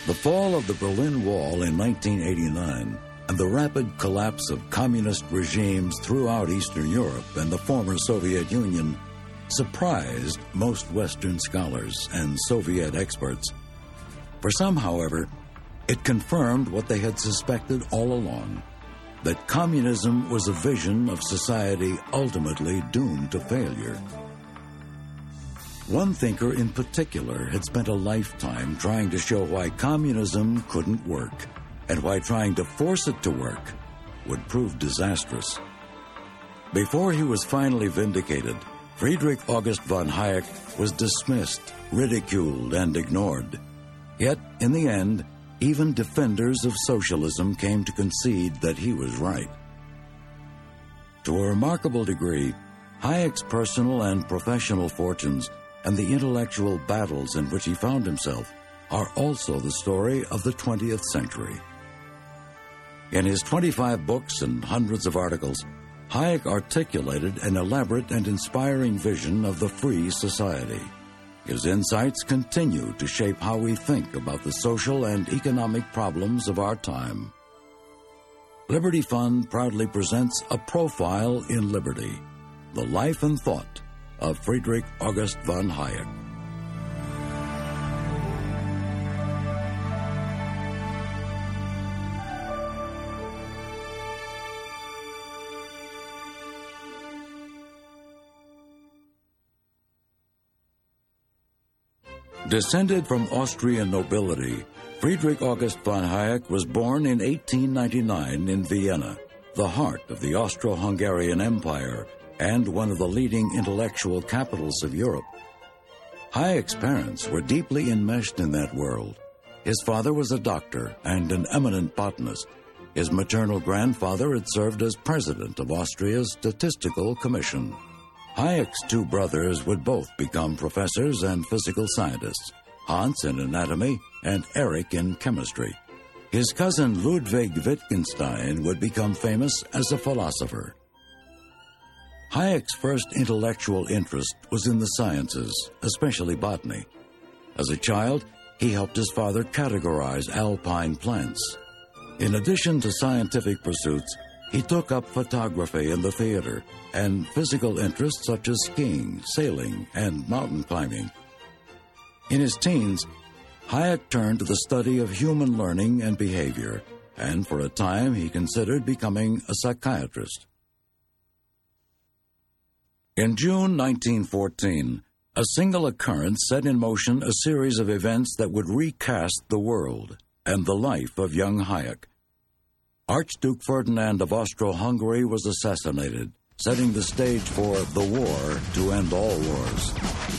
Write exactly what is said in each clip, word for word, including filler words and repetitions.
The fall of the Berlin Wall in nineteen eighty-nine and the rapid collapse of communist regimes throughout Eastern Europe and the former Soviet Union surprised most Western scholars and Soviet experts. For some, however, it confirmed what they had suspected all along, that communism was a vision of society ultimately doomed to failure. One thinker in particular had spent a lifetime trying to show why communism couldn't work and why trying to force it to work would prove disastrous. Before he was finally vindicated, Friedrich August von Hayek was dismissed, ridiculed, and ignored. Yet, in the end, even defenders of socialism came to concede that he was right. To a remarkable degree, Hayek's personal and professional fortunes and the intellectual battles in which he found himself are also the story of the twentieth century. In his twenty-five books and hundreds of articles, Hayek articulated an elaborate and inspiring vision of the free society. His insights continue to shape how we think about the social and economic problems of our time. Liberty Fund proudly presents A Profile in Liberty, the life and thought of Friedrich August von Hayek. Descended from Austrian nobility, Friedrich August von Hayek was born in eighteen ninety-nine in Vienna, the heart of the Austro-Hungarian Empire and one of the leading intellectual capitals of Europe. Hayek's parents were deeply enmeshed in that world. His father was a doctor and an eminent botanist. His maternal grandfather had served as president of Austria's Statistical Commission. Hayek's two brothers would both become professors and physical scientists, Hans in anatomy and Erich in chemistry. His cousin Ludwig Wittgenstein would become famous as a philosopher. Hayek's first intellectual interest was in the sciences, especially botany. As a child, he helped his father categorize alpine plants. In addition to scientific pursuits, he took up photography and the theater and physical interests such as skiing, sailing, and mountain climbing. In his teens, Hayek turned to the study of human learning and behavior, and for a time he considered becoming a psychiatrist. In June nineteen fourteen, a single occurrence set in motion a series of events that would recast the world and the life of young Hayek. Archduke Ferdinand of Austro-Hungary was assassinated, setting the stage for the war to end all wars.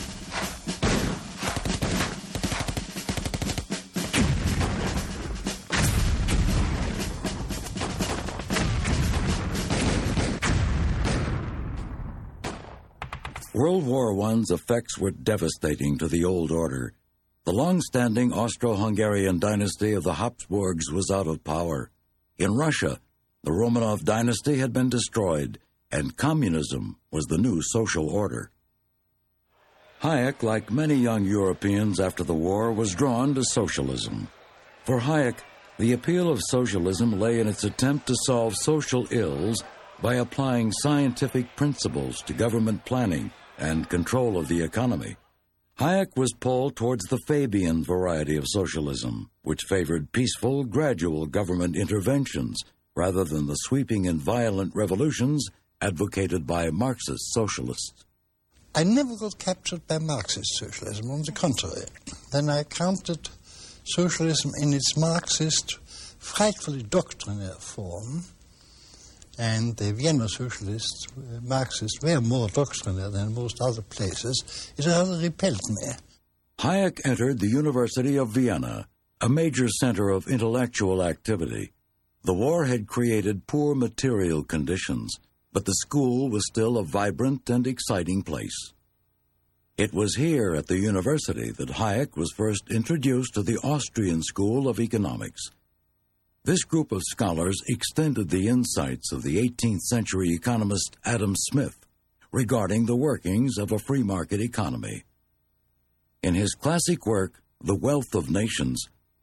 World War One's effects were devastating to the old order. The long-standing Austro-Hungarian dynasty of the Habsburgs was out of power. In Russia, the Romanov dynasty had been destroyed, and communism was the new social order. Hayek, like many young Europeans after the war, was drawn to socialism. For Hayek, the appeal of socialism lay in its attempt to solve social ills by applying scientific principles to government planning and control of the economy. Hayek was pulled towards the Fabian variety of socialism, which favored peaceful, gradual government interventions rather than the sweeping and violent revolutions advocated by Marxist socialists. I never got captured by Marxist socialism, on the contrary. Then I counted socialism in its Marxist, frightfully doctrinaire form, and the Vienna socialists, uh, Marxists, were more doctrinaire than most other places. It rather repelled me. Hayek entered the University of Vienna, a major center of intellectual activity. The war had created poor material conditions, but the school was still a vibrant and exciting place. It was here at the university that Hayek was first introduced to the Austrian School of Economics. This group of scholars extended the insights of the eighteenth century economist Adam Smith regarding the workings of a free market economy. In his classic work, The Wealth of Nations,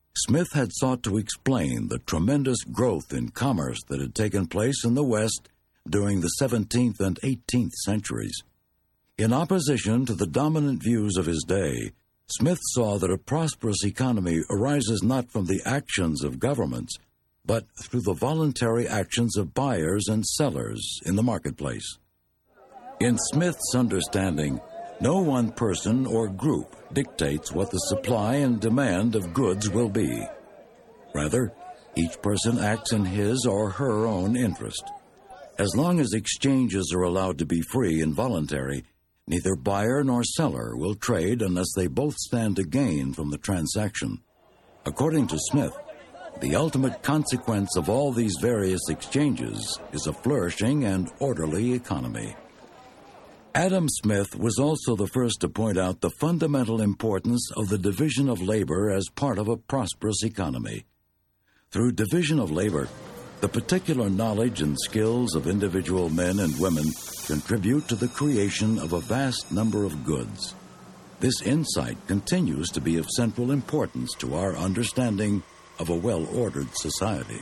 Smith had sought to explain the tremendous growth in commerce that had taken place in the West during the seventeenth and eighteenth centuries. In opposition to the dominant views of his day, Smith saw that a prosperous economy arises not from the actions of governments, but through the voluntary actions of buyers and sellers in the marketplace. In Smith's understanding, no one person or group dictates what the supply and demand of goods will be. Rather, each person acts in his or her own interest. As long as exchanges are allowed to be free and voluntary, neither buyer nor seller will trade unless they both stand to gain from the transaction. According to Smith, the ultimate consequence of all these various exchanges is a flourishing and orderly economy. Adam Smith was also the first to point out the fundamental importance of the division of labor as part of a prosperous economy. Through division of labor, the particular knowledge and skills of individual men and women contribute to the creation of a vast number of goods. This insight continues to be of central importance to our understanding of a well-ordered society.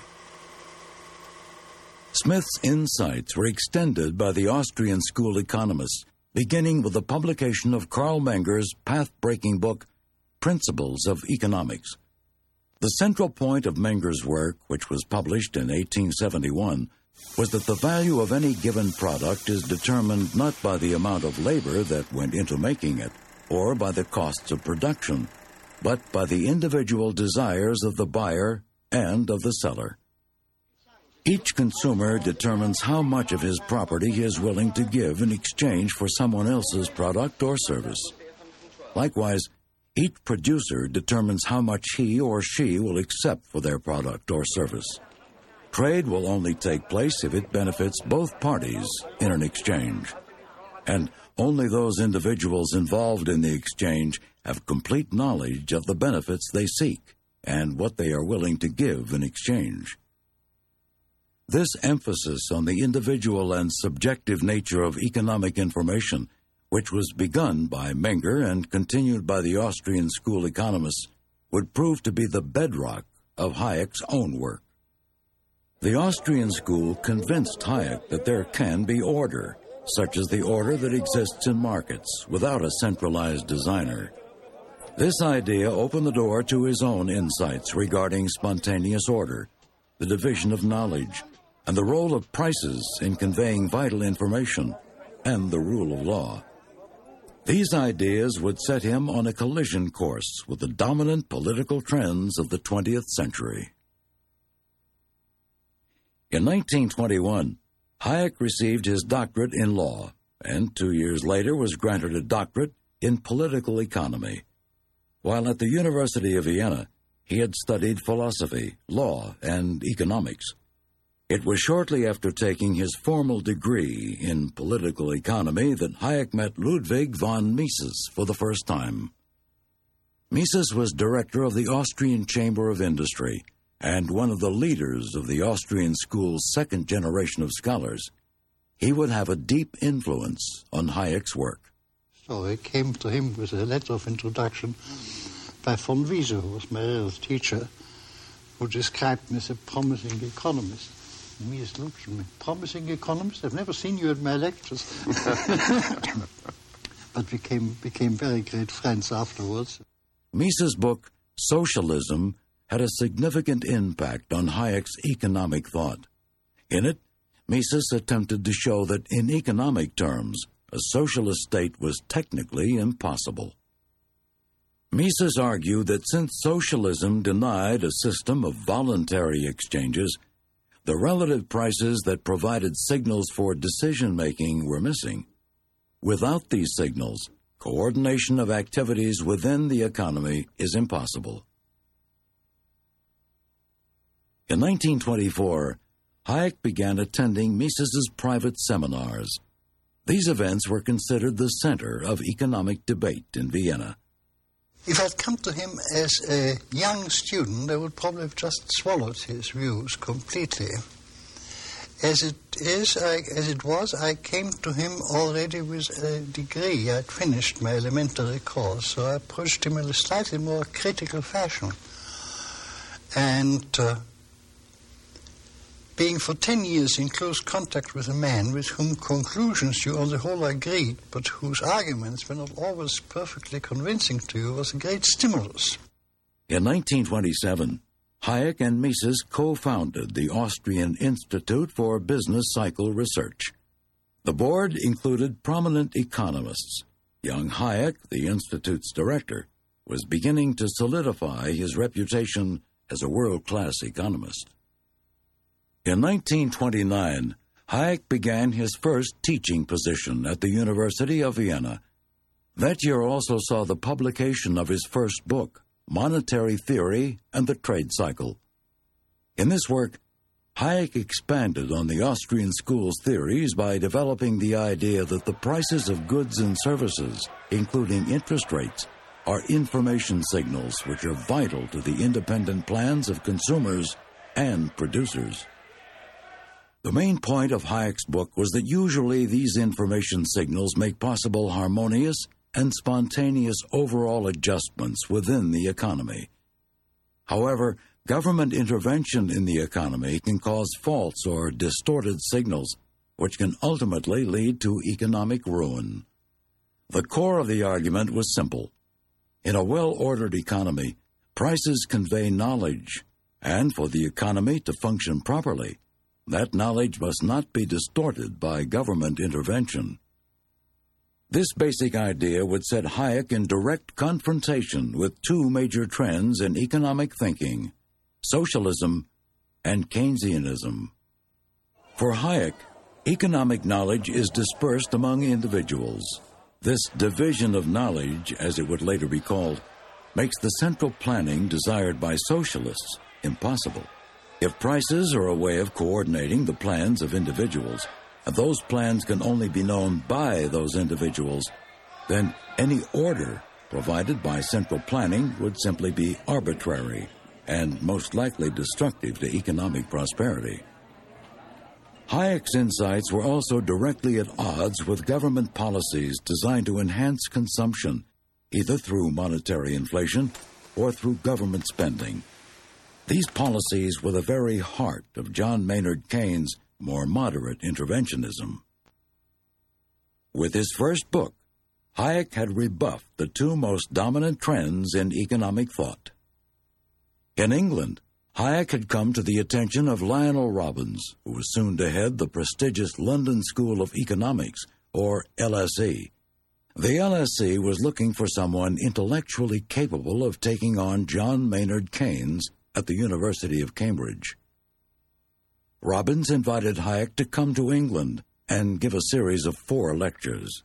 Smith's insights were extended by the Austrian school economists, beginning with the publication of Karl Menger's path-breaking book, Principles of Economics. The central point of Menger's work, which was published in eighteen seventy-one, was that the value of any given product is determined not by the amount of labor that went into making it, or by the costs of production, but by the individual desires of the buyer and of the seller. Each consumer determines how much of his property he is willing to give in exchange for someone else's product or service. Likewise, each producer determines how much he or she will accept for their product or service. Trade will only take place if it benefits both parties in an exchange. And only those individuals involved in the exchange have complete knowledge of the benefits they seek and what they are willing to give in exchange. This emphasis on the individual and subjective nature of economic information, which was begun by Menger and continued by the Austrian school economists, would prove to be the bedrock of Hayek's own work. The Austrian school convinced Hayek that there can be order, such as the order that exists in markets, without a centralized designer. This idea opened the door to his own insights regarding spontaneous order, the division of knowledge, and the role of prices in conveying vital information, and the rule of law. These ideas would set him on a collision course with the dominant political trends of the twentieth century. In nineteen twenty-one, Hayek received his doctorate in law, and two years later was granted a doctorate in political economy. While at the University of Vienna, he had studied philosophy, law, and economics. It was shortly after taking his formal degree in political economy that Hayek met Ludwig von Mises for the first time. Mises was director of the Austrian Chamber of Industry and one of the leaders of the Austrian school's second generation of scholars. He would have a deep influence on Hayek's work. So I came to him with a letter of introduction by von Wiese, who was my real teacher, who described me as a promising economist. Mises looked at me, promising economist? I've never seen you at my lectures. But we became, became very great friends afterwards. Mises' book, Socialism, had a significant impact on Hayek's economic thought. In it, Mises attempted to show that in economic terms, a socialist state was technically impossible. Mises argued that since socialism denied a system of voluntary exchanges, the relative prices that provided signals for decision-making were missing. Without these signals, coordination of activities within the economy is impossible. In nineteen twenty-four, Hayek began attending Mises's private seminars. These events were considered the center of economic debate in Vienna. If I'd come to him as a young student, I would probably have just swallowed his views completely. As it is, I, as it was, I came to him already with a degree. I'd finished my elementary course, so I approached him in a slightly more critical fashion. And uh, being for ten years in close contact with a man with whom conclusions you on the whole agreed, but whose arguments were not always perfectly convincing to you, was a great stimulus. In nineteen twenty-seven, Hayek and Mises co-founded the Austrian Institute for Business Cycle Research. The board included prominent economists. Young Hayek, the Institute's director, was beginning to solidify his reputation as a world-class economist. In nineteen twenty-nine, Hayek began his first teaching position at the University of Vienna. That year also saw the publication of his first book, Monetary Theory and the Trade Cycle. In this work, Hayek expanded on the Austrian school's theories by developing the idea that the prices of goods and services, including interest rates, are information signals which are vital to the independent plans of consumers and producers. The main point of Hayek's book was that usually these information signals make possible harmonious and spontaneous overall adjustments within the economy. However, government intervention in the economy can cause false or distorted signals, which can ultimately lead to economic ruin. The core of the argument was simple. In a well-ordered economy, prices convey knowledge, and for the economy to function properly, that knowledge must not be distorted by government intervention. This basic idea would set Hayek in direct confrontation with two major trends in economic thinking, socialism and Keynesianism. For Hayek, economic knowledge is dispersed among individuals. This division of knowledge, as it would later be called, makes the central planning desired by socialists impossible. If prices are a way of coordinating the plans of individuals, and those plans can only be known by those individuals, then any order provided by central planning would simply be arbitrary and most likely destructive to economic prosperity. Hayek's insights were also directly at odds with government policies designed to enhance consumption, either through monetary inflation or through government spending. These policies were the very heart of John Maynard Keynes' more moderate interventionism. With his first book, Hayek had rebuffed the two most dominant trends in economic thought. In England, Hayek had come to the attention of Lionel Robbins, who was soon to head the prestigious London School of Economics, or L S E. The L S E was looking for someone intellectually capable of taking on John Maynard Keynes at the University of Cambridge. Robbins invited Hayek to come to England and give a series of four lectures.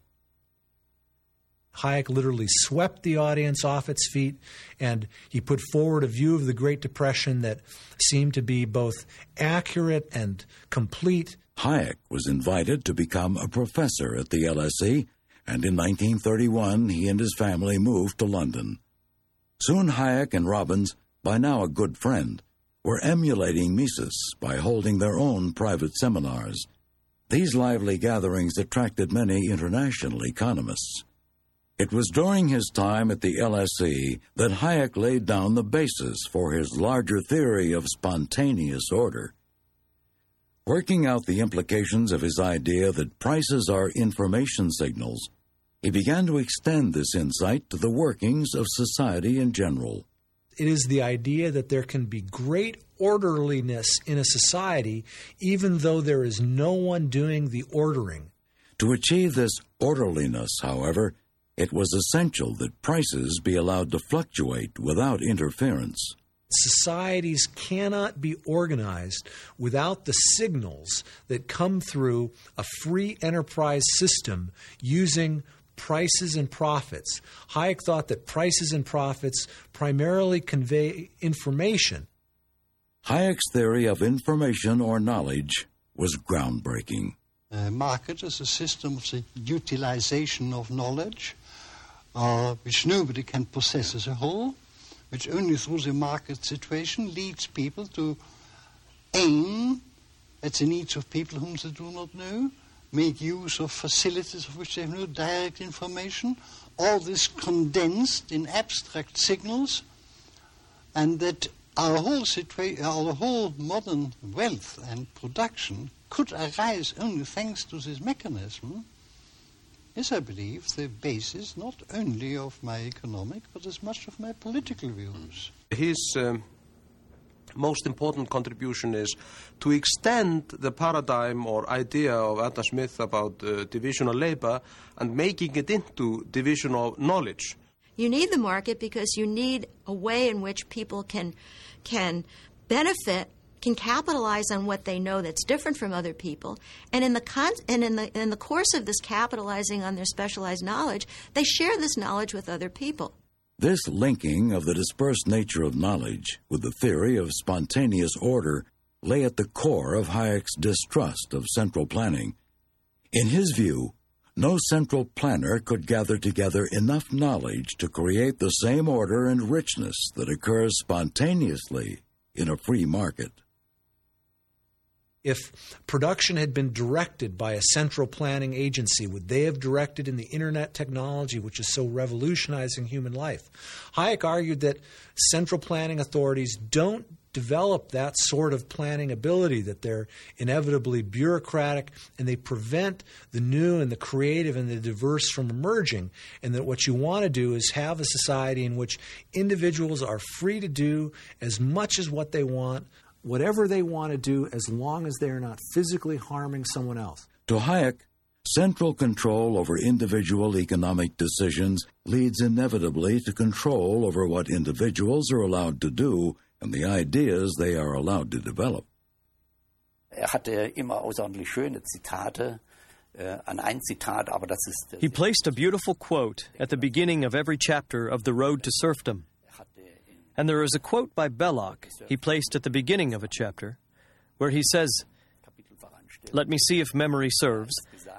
Hayek literally swept the audience off its feet, and he put forward a view of the Great Depression that seemed to be both accurate and complete. Hayek was invited to become a professor at the L S E, and in nineteen thirty-one he and his family moved to London. Soon Hayek and Robbins, by now a good friend, were emulating Mises by holding their own private seminars. These lively gatherings attracted many international economists. It was during his time at the L S E that Hayek laid down the basis for his larger theory of spontaneous order. Working out the implications of his idea that prices are information signals, he began to extend this insight to the workings of society in general. It is the idea that there can be great orderliness in a society even though there is no one doing the ordering. To achieve this orderliness, however, it was essential that prices be allowed to fluctuate without interference. Societies cannot be organized without the signals that come through a free enterprise system using prices and profits. Hayek thought that prices and profits primarily convey information. Hayek's theory of information or knowledge was groundbreaking. A market is a system of the utilization of knowledge, uh, which nobody can possess as a whole, which only through the market situation leads people to aim at the needs of people whom they do not know, make use of facilities of which they have no direct information, all this condensed in abstract signals, and that our whole situation, our whole modern wealth and production could arise only thanks to this mechanism, is, I believe, the basis not only of my economic, but as much of my political views. His um, most important contribution is to extend the paradigm or idea of Adam Smith about uh, division of labor and making it into division of knowledge. You need the market because you need a way in which people can can benefit, can capitalize on what they know that's different from other people, and in the con- and in the in the course of this capitalizing on their specialized knowledge, they share this knowledge with other people. This linking of the dispersed nature of knowledge with the theory of spontaneous order lay at the core of Hayek's distrust of central planning. In his view, no central planner could gather together enough knowledge to create the same order and richness that occurs spontaneously in a free market. If production had been directed by a central planning agency, would they have directed in the internet technology, which is so revolutionizing human life? Hayek argued that central planning authorities don't develop that sort of planning ability, that they're inevitably bureaucratic and they prevent the new and the creative and the diverse from emerging, and that what you want to do is have a society in which individuals are free to do as much as what they want, whatever they want to do, as long as they're not physically harming someone else. To Hayek, central control over individual economic decisions leads inevitably to control over what individuals are allowed to do and the ideas they are allowed to develop. Er hatte immer außerordentlich schöne Zitate. An ein Zitat, aber das ist. He placed a beautiful quote at the beginning of every chapter of The Road to Serfdom. And there is a quote by Belloc he placed at the beginning of a chapter where he says, let me see if memory serves,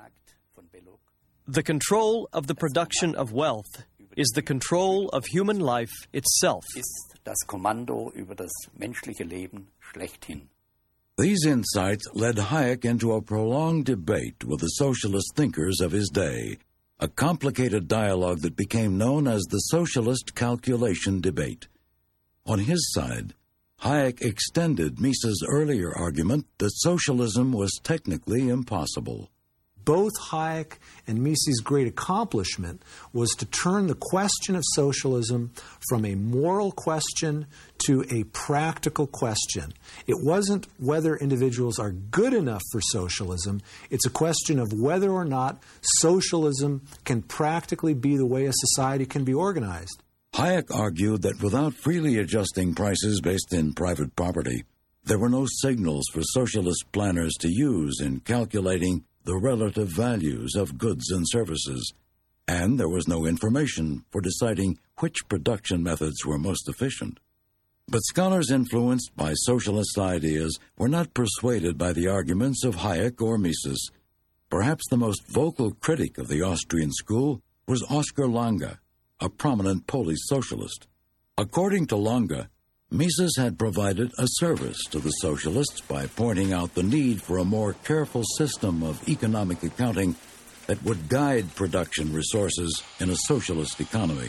the control of the production of wealth is the control of human life itself. Das Kommando über das menschliche Leben schlechthin. These insights led Hayek into a prolonged debate with the socialist thinkers of his day, a complicated dialogue that became known as the socialist calculation debate. On his side, Hayek extended Mises' earlier argument that socialism was technically impossible. Both Hayek and Mises' great accomplishment was to turn the question of socialism from a moral question to a practical question. It wasn't whether individuals are good enough for socialism. It's a question of whether or not socialism can practically be the way a society can be organized. Hayek argued that without freely adjusting prices based in private property, there were no signals for socialist planners to use in calculating the relative values of goods and services, and there was no information for deciding which production methods were most efficient. But scholars influenced by socialist ideas were not persuaded by the arguments of Hayek or Mises. Perhaps the most vocal critic of the Austrian school was Oskar Lange, a prominent Polish socialist. According to Lange, Mises had provided a service to the socialists by pointing out the need for a more careful system of economic accounting that would guide production resources in a socialist economy.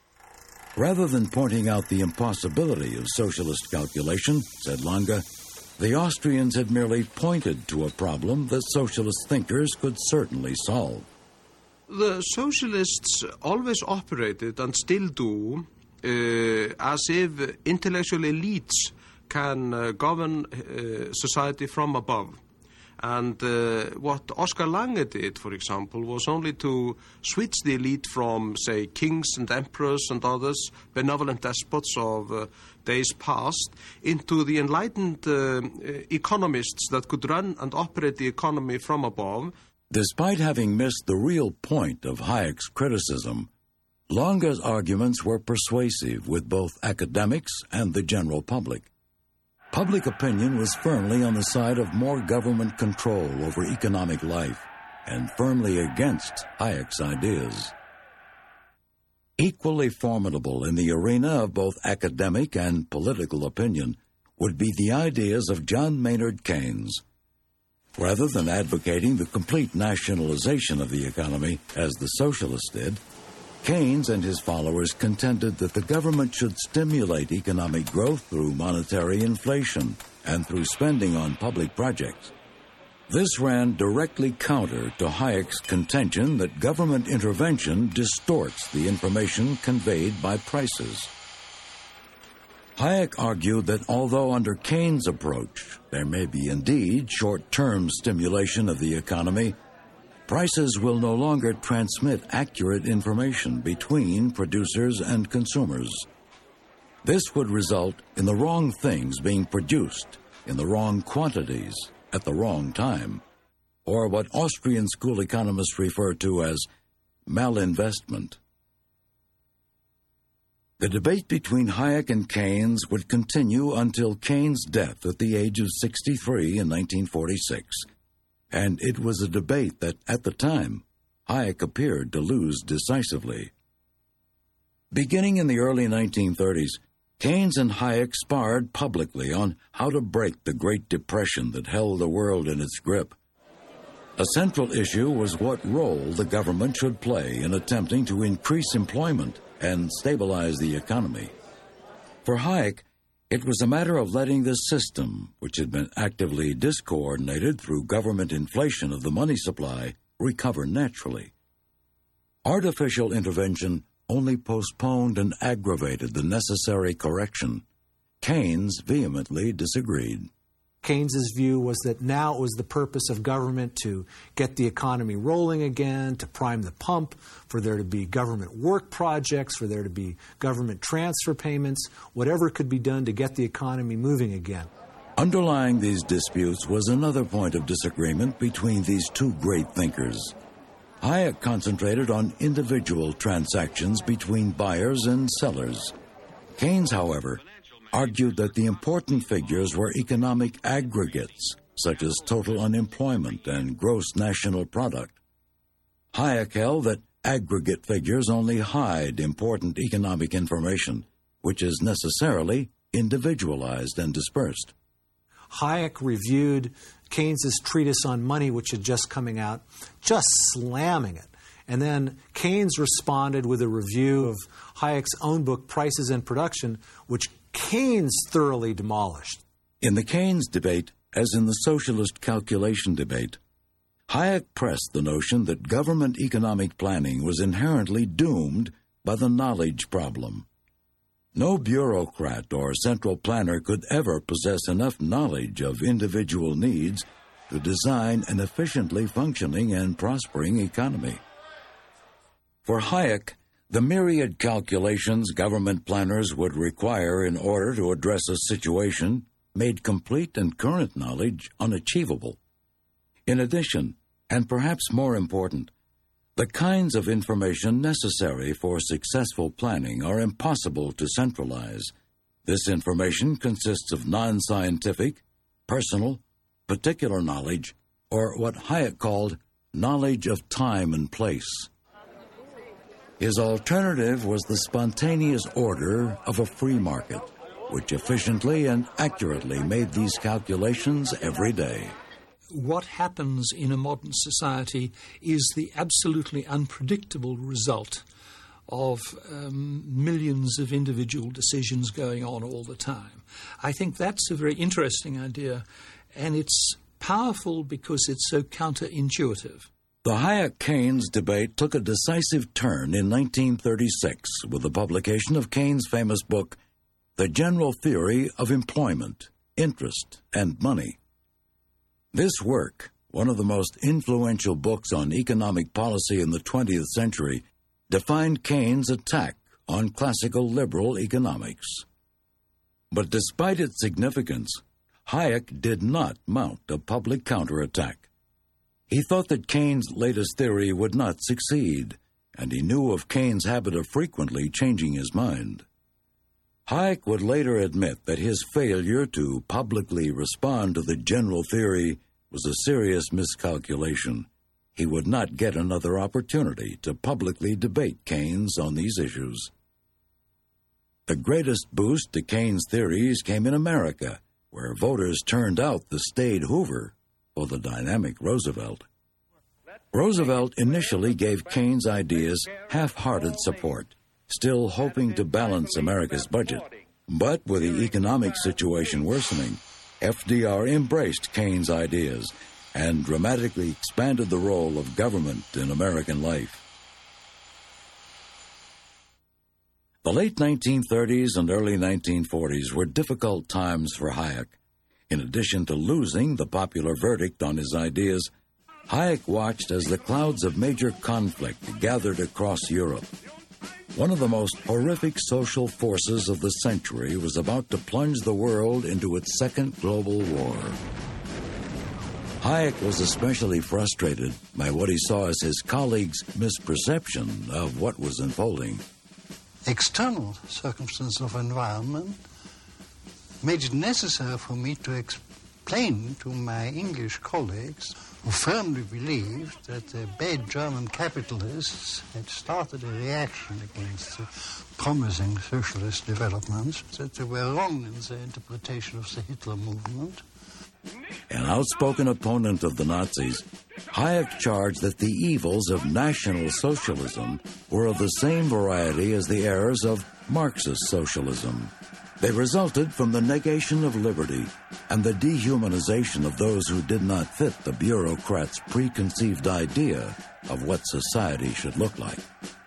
Rather than pointing out the impossibility of socialist calculation, said Lange, the Austrians had merely pointed to a problem that socialist thinkers could certainly solve. The socialists always operated, and still do, Uh, as if intellectual elites can uh, govern uh, society from above. And uh, what Oskar Lange did, for example, was only to switch the elite from, say, kings and emperors and others, benevolent despots of uh, days past, into the enlightened uh, economists that could run and operate the economy from above. Despite having missed the real point of Hayek's criticism, Lange's arguments were persuasive with both academics and the general public. Public opinion was firmly on the side of more government control over economic life and firmly against Hayek's ideas. Equally formidable in the arena of both academic and political opinion would be the ideas of John Maynard Keynes. Rather than advocating the complete nationalization of the economy, as the socialists did, Keynes and his followers contended that the government should stimulate economic growth through monetary inflation and through spending on public projects. This ran directly counter to Hayek's contention that government intervention distorts the information conveyed by prices. Hayek argued that although under Keynes' approach there may be indeed short-term stimulation of the economy, prices will no longer transmit accurate information between producers and consumers. This would result in the wrong things being produced in the wrong quantities at the wrong time, or what Austrian school economists refer to as malinvestment. The debate between Hayek and Keynes would continue until Keynes' death at the age of sixty-three in nineteen forty-six, and it was a debate that, at the time, Hayek appeared to lose decisively. Beginning in the early nineteen thirties, Keynes and Hayek sparred publicly on how to break the Great Depression that held the world in its grip. A central issue was what role the government should play in attempting to increase employment and stabilize the economy. For Hayek, it was a matter of letting the system, which had been actively discoordinated through government inflation of the money supply, recover naturally. Artificial intervention only postponed and aggravated the necessary correction. Keynes vehemently disagreed. Keynes's view was that now it was the purpose of government to get the economy rolling again, to prime the pump, for there to be government work projects, for there to be government transfer payments, whatever could be done to get the economy moving again. Underlying these disputes was another point of disagreement between these two great thinkers. Hayek concentrated on individual transactions between buyers and sellers. Keynes, however, argued that the important figures were economic aggregates, such as total unemployment and gross national product. Hayek held that aggregate figures only hide important economic information, which is necessarily individualized and dispersed. Hayek reviewed Keynes's treatise on money, which had just coming out, just slamming it. And then Keynes responded with a review of Hayek's own book, Prices and Production, which Keynes thoroughly demolished. In the Keynes debate, as in the socialist calculation debate, Hayek pressed the notion that government economic planning was inherently doomed by the knowledge problem. No bureaucrat or central planner could ever possess enough knowledge of individual needs to design an efficiently functioning and prospering economy. For Hayek, the myriad calculations government planners would require in order to address a situation made complete and current knowledge unachievable. In addition, and perhaps more important, the kinds of information necessary for successful planning are impossible to centralize. This information consists of non-scientific, personal, particular knowledge, or what Hayek called knowledge of time and place. His alternative was the spontaneous order of a free market, which efficiently and accurately made these calculations every day. What happens in a modern society is the absolutely unpredictable result of um, millions of individual decisions going on all the time. I think that's a very interesting idea, and it's powerful because it's so counterintuitive. The Hayek-Keynes debate took a decisive turn in nineteen thirty-six with the publication of Keynes' famous book, The General Theory of Employment, Interest, and Money. This work, one of the most influential books on economic policy in the twentieth century, defined Keynes' attack on classical liberal economics. But despite its significance, Hayek did not mount a public counterattack. He thought that Keynes' latest theory would not succeed, and he knew of Keynes' habit of frequently changing his mind. Hayek would later admit that his failure to publicly respond to the general theory was a serious miscalculation. He would not get another opportunity to publicly debate Keynes on these issues. The greatest boost to Keynes' theories came in America, where voters turned out the staid Hoover for the dynamic Roosevelt. Roosevelt initially gave Keynes' ideas half-hearted support, still hoping to balance America's budget. But with the economic situation worsening, F D R embraced Keynes' ideas and dramatically expanded the role of government in American life. The late nineteen thirties and early nineteen forties were difficult times for Hayek. In addition to losing the popular verdict on his ideas, Hayek watched as the clouds of major conflict gathered across Europe. One of the most horrific social forces of the century was about to plunge the world into its second global war. Hayek was especially frustrated by what he saw as his colleagues' misperception of what was unfolding. External circumstances of environment made it necessary for me to explain to my English colleagues, who firmly believed that the bad German capitalists had started a reaction against the promising socialist developments, that they were wrong in their interpretation of the Hitler movement. An outspoken opponent of the Nazis, Hayek charged that the evils of National Socialism were of the same variety as the errors of Marxist socialism. They resulted from the negation of liberty and the dehumanization of those who did not fit the bureaucrats' preconceived idea of what society should look like.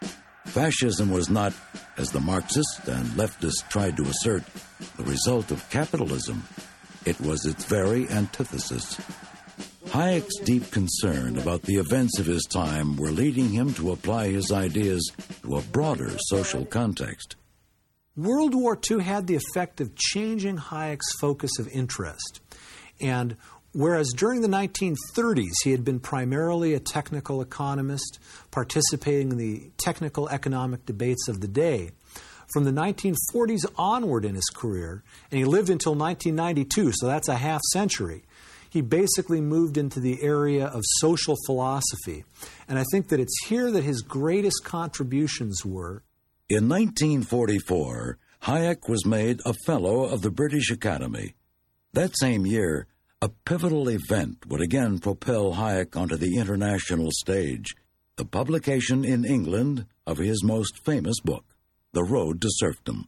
Fascism was not, as the Marxists and leftists tried to assert, the result of capitalism. It was its very antithesis. Hayek's deep concern about the events of his time were leading him to apply his ideas to a broader social context. World War Two had the effect of changing Hayek's focus of interest. And whereas during the nineteen thirties he had been primarily a technical economist, participating in the technical economic debates of the day, from the nineteen forties onward in his career, and he lived until nineteen ninety-two, so that's a half century, he basically moved into the area of social philosophy. And I think that it's here that his greatest contributions were. In nineteen forty-four, Hayek was made a Fellow of the British Academy. That same year, a pivotal event would again propel Hayek onto the international stage, the publication in England of his most famous book, The Road to Serfdom.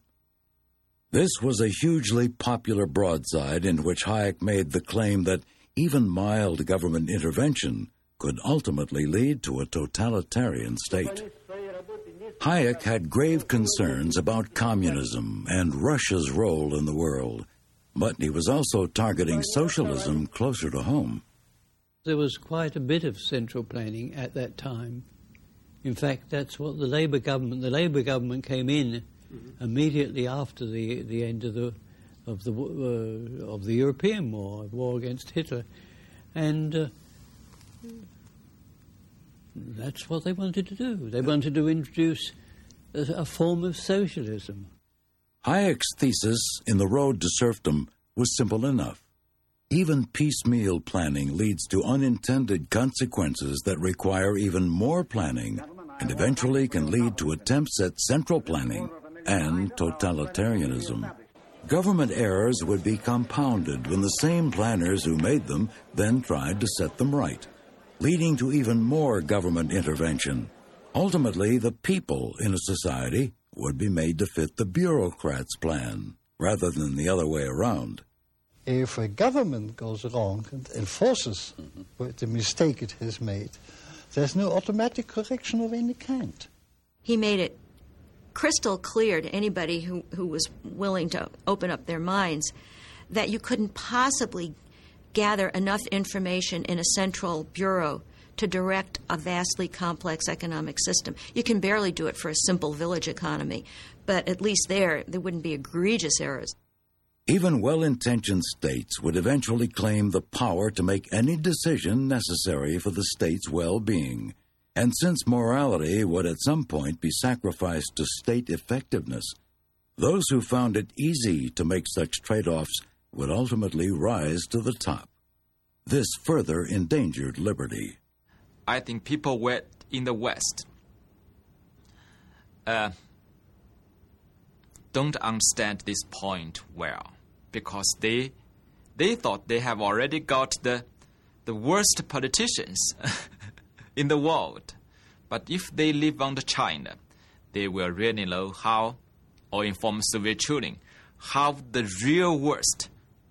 This was a hugely popular broadside in which Hayek made the claim that even mild government intervention could ultimately lead to a totalitarian state. Hayek had grave concerns about communism and Russia's role in the world, but he was also targeting socialism closer to home. There was quite a bit of central planning at that time. In fact, that's what the Labour government, the Labour government came in mm-hmm. immediately after the the end of the of the uh, of the European war, war against Hitler, and uh, that's what they wanted to do. They wanted to introduce a, a form of socialism. Hayek's thesis in The Road to Serfdom was simple enough. Even piecemeal planning leads to unintended consequences that require even more planning and eventually can lead to attempts at central planning and totalitarianism. Government errors would be compounded when the same planners who made them then tried to set them right, leading to even more government intervention. Ultimately, the people in a society would be made to fit the bureaucrats' plan, rather than the other way around. If a government goes wrong and enforces mm-hmm. the mistake it has made, there's no automatic correction of any kind. He made it crystal clear to anybody who, who was willing to open up their minds that you couldn't possibly gather enough information in a central bureau to direct a vastly complex economic system. You can barely do it for a simple village economy, but at least there, there wouldn't be egregious errors. Even well-intentioned states would eventually claim the power to make any decision necessary for the state's well-being. And since morality would at some point be sacrificed to state effectiveness, those who found it easy to make such trade-offs would ultimately rise to the top. This further endangered liberty. I think people were in the West uh, don't understand this point well, because they they thought they have already got the the worst politicians in the world. But if they live under China, they will really know how, or inform Soviet children, how the real worst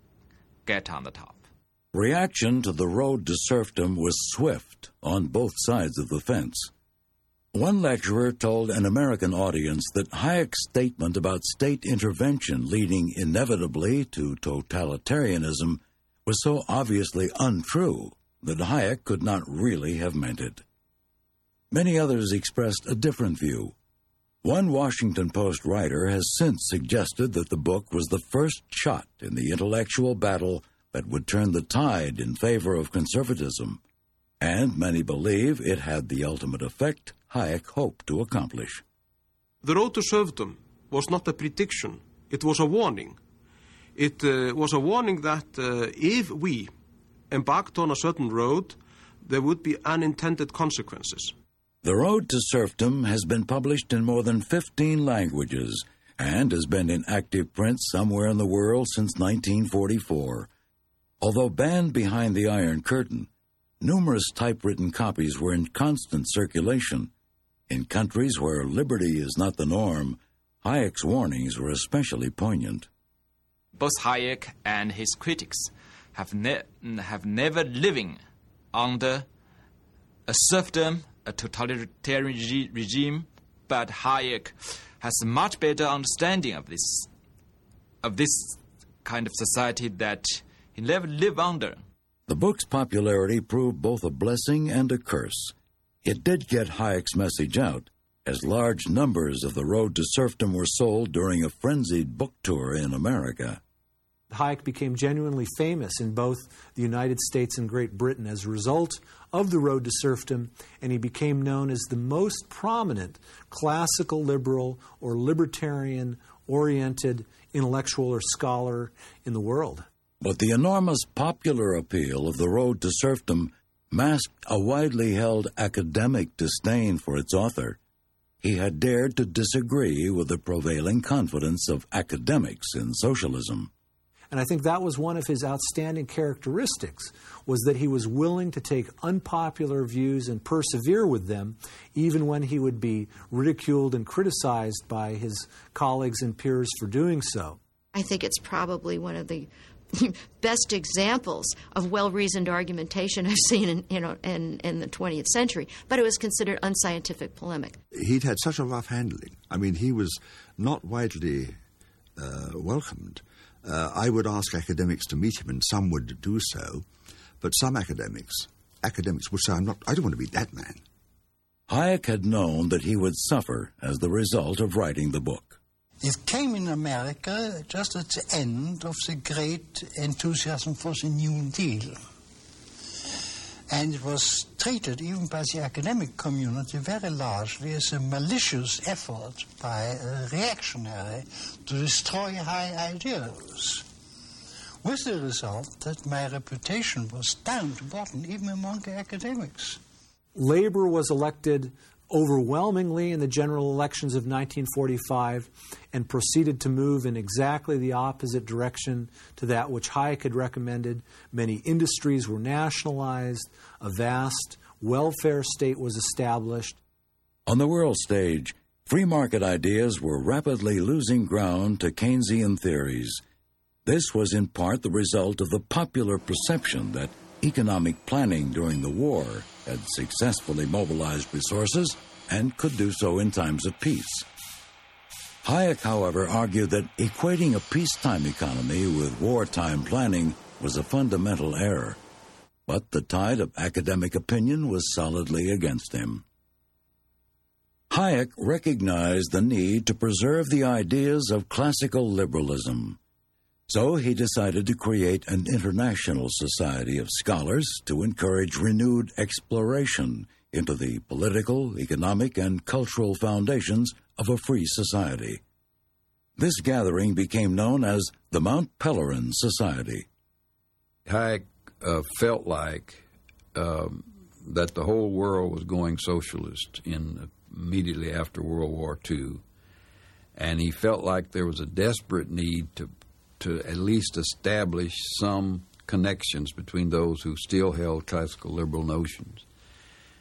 get on the top. Reaction to the road to serfdom was swift on both sides of the fence. One lecturer told an American audience that Hayek's statement about state intervention leading inevitably to totalitarianism was so obviously untrue that Hayek could not really have meant it. Many others expressed a different view. One Washington Post writer has since suggested that the book was the first shot in the intellectual battle that would turn the tide in favor of conservatism, and many believe it had the ultimate effect Hayek hoped to accomplish. The road to serfdom was not a prediction, it was a warning. It uh, was a warning that uh, if we embarked on a certain road, there would be unintended consequences. The Road to Serfdom has been published in more than fifteen languages and has been in active print somewhere in the world since nineteen forty-four. Although banned behind the Iron Curtain, numerous typewritten copies were in constant circulation. In countries where liberty is not the norm, Hayek's warnings were especially poignant. Both Hayek and his critics have, ne- have never living under a serfdom, a totalitarian regi- regime, but Hayek has a much better understanding of this, of this kind of society that he never lived under. The book's popularity proved both a blessing and a curse. It did get Hayek's message out, as large numbers of The Road to Serfdom were sold during a frenzied book tour in America. Hayek became genuinely famous in both the United States and Great Britain as a result of The Road to Serfdom, and he became known as the most prominent classical liberal or libertarian-oriented intellectual or scholar in the world. But the enormous popular appeal of The Road to Serfdom masked a widely held academic disdain for its author. He had dared to disagree with the prevailing confidence of academics in socialism. And I think that was one of his outstanding characteristics, was that he was willing to take unpopular views and persevere with them, even when he would be ridiculed and criticized by his colleagues and peers for doing so. I think it's probably one of the best examples of well-reasoned argumentation I've seen in, you know, in, in the twentieth century, but it was considered unscientific polemic. He'd had such a rough handling. I mean, he was not widely uh, welcomed. Uh, I would ask academics to meet him, and some would do so, but some academics, academics would say, I'm not, I don't want to be that man. Hayek had known that he would suffer as the result of writing the book. It came in America just at the end of the great enthusiasm for the New Deal. And it was treated, even by the academic community, very largely as a malicious effort by a reactionary to destroy high ideals. With the result that my reputation was down to bottom, even among the academics. Labor was elected overwhelmingly in the general elections of nineteen forty-five and proceeded to move in exactly the opposite direction to that which Hayek had recommended. Many industries were nationalized, a vast welfare state was established. On the world stage, free market ideas were rapidly losing ground to Keynesian theories. This was in part the result of the popular perception that economic planning during the war had successfully mobilized resources and could do so in times of peace. Hayek, however, argued that equating a peacetime economy with wartime planning was a fundamental error. But the tide of academic opinion was solidly against him. Hayek recognized the need to preserve the ideas of classical liberalism. So he decided to create an international society of scholars to encourage renewed exploration into the political, economic, and cultural foundations of a free society. This gathering became known as the Mount Pelerin Society. Hayek uh, felt like um, that the whole world was going socialist in immediately after World War Two, and he felt like there was a desperate need to to at least establish some connections between those who still held classical liberal notions.